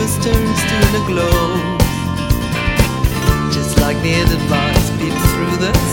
universe turns to a glow. Just like the Edelweiss peeps through the